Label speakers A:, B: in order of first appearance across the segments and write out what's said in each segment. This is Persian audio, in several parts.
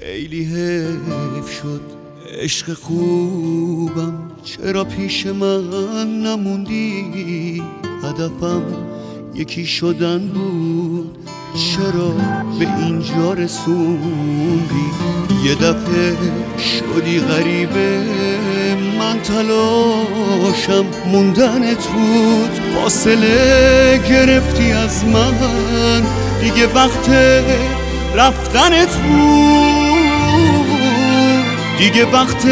A: خیلی حیف شد عشق خوبم، چرا پیش من نموندی؟ هدفم یکی شدن بود، چرا به اینجا رسوندی؟ یه دفعه شدی غریبه، من تلاشم موندنت بود، فاصله گرفتی از من، دیگه وقت رفتنت بود، دیگه وقت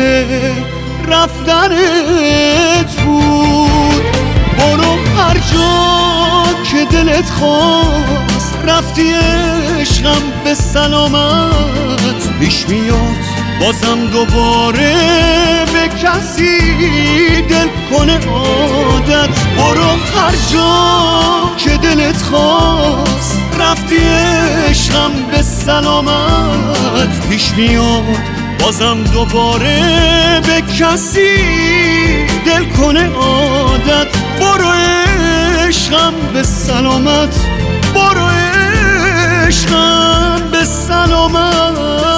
A: رفتنت بود. برو هر جا که دلت خواست، رفتی عشقم به سلامت. پیش میاد بازم دوباره به کسی دل کنه عادت. برو هر جا که دلت خواست، رفتی عشقم به سلامت. پیش میاد بازم دوباره به کسی دل کنه عادت. برو عشقم به سلامت، برو عشقم به سلامت.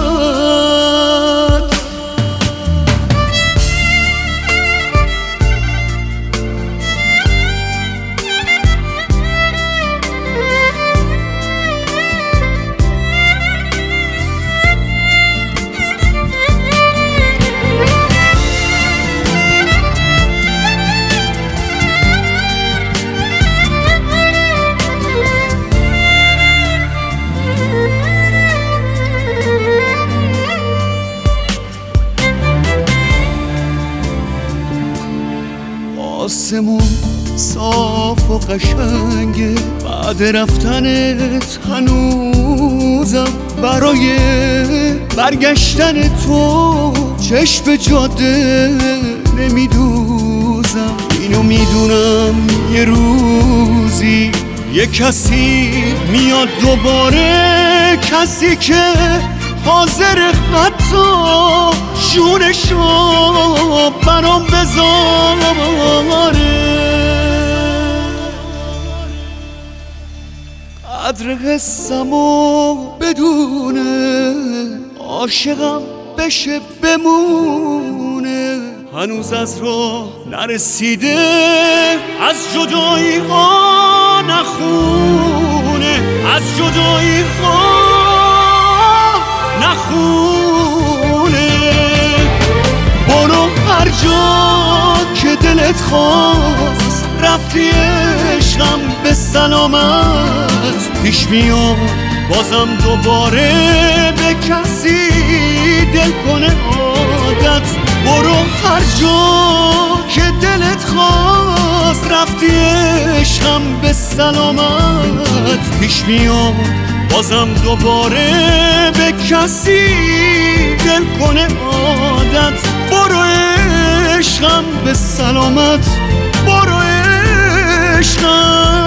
A: آسمون صاف و قشنگه، بعد رفتنت هنوزم برای برگشتن تو چشم جاده نمیدوزم. اینو میدونم یه روزی یه کسی میاد دوباره، کسی که حاضر حتی جونشو برام بذاره. قدر قصه‌مو بدونه، عاشقم بشه بمونه. هنوز از راه نرسیده، از جدایی ها نخونه، از جدایی ها نخونه. برو هر جا که دلت خواست، رفتی عشقم به سلامت. پیش میاد بازم دوباره به کسی دل کنه عادت. برو هر جا که دلت خواست، رفتی عشقم به سلامت. پیش میاد بازم دوباره به کسی دل کنه عادت. برو عشقم به سلامت، برو عشقم